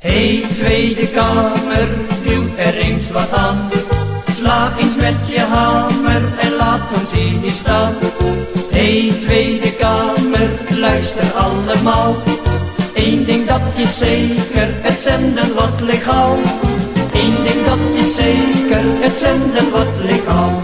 Hey Tweede Kamer, doe er eens wat aan. Sla eens met je hamer en laat ons hier niet staan. Hey Tweede Kamer, luister allemaal. Eén ding dat is zeker, het zenden wordt legaal. Eén ding dat is zeker, het zenden wordt legaal.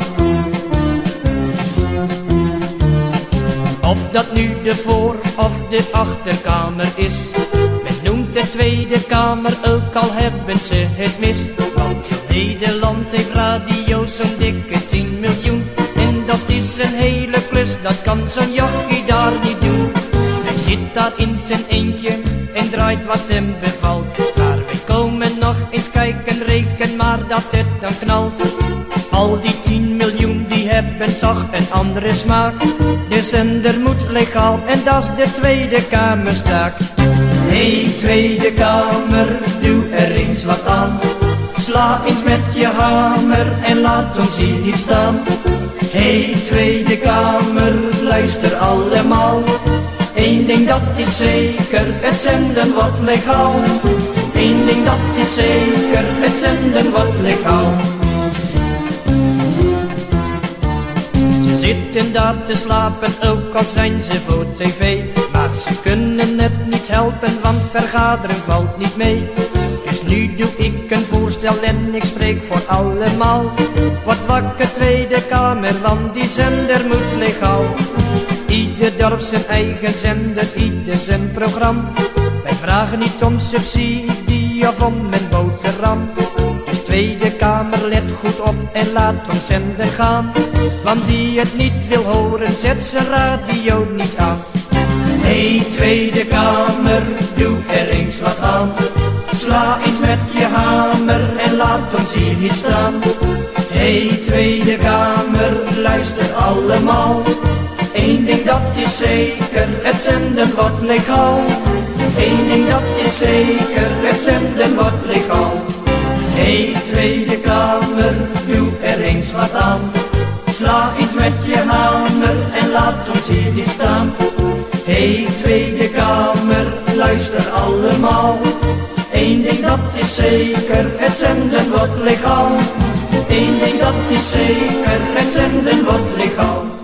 Of dat nu de voor- of de achterkamer is, men noemt de Tweede Kamer, ook al hebben ze het mis. Want heel Nederland heeft radio's zo'n dikke 10 miljoen. En dat is een hele klus, dat kan zo'n jochie daar niet doen. Hij zit daar in zijn eentje en draait wat hem bevalt. Maar wij komen nog eens kijken, reken maar dat het dan knalt. Al die 10 miljoen die hebben toch een andere smaak. De zender moet legaal en dat is de Tweede Kamerstaak. Hey Tweede Kamer, doe er eens wat aan. Sla eens met je hamer en laat ons hier niet staan. Hey Tweede Kamer, luister allemaal. Eén ding dat is zeker, het zenden wordt legaal. Eén ding dat is zeker, het zenden wordt legaal. Ze zitten daar te slapen, ook al zijn ze voor tv. Maar ze kunnen het niet helpen, want vergaderen valt niet mee. Dus nu doe ik een voorstel en ik spreek voor allemaal. Word wakker Tweede Kamer, want die zender moet legaal. Ieder dorp zijn eigen zender, ieder zijn programma. Wij vragen niet om subsidie of om een boterham. Dus Tweede Kamer, let goed op en laat ons zender gaan. Want die het niet wil horen, zet zijn radio niet aan. Hey Tweede Kamer, doe er eens wat aan. Sla eens met je hamer en laat ons hier niet staan. Hey Tweede Kamer, luister allemaal. Eén ding dat is zeker, het zenden wordt legaal. Eén ding dat is zeker, het zenden wordt legaal. Hey Tweede Kamer, doe er eens wat aan. Sla eens met je hamer en laat ons hier niet staan. Hey Tweede Kamer, luister allemaal. Eén ding dat is zeker, het zenden wordt legaal. Eén ding dat is zeker, het zenden wordt legaal.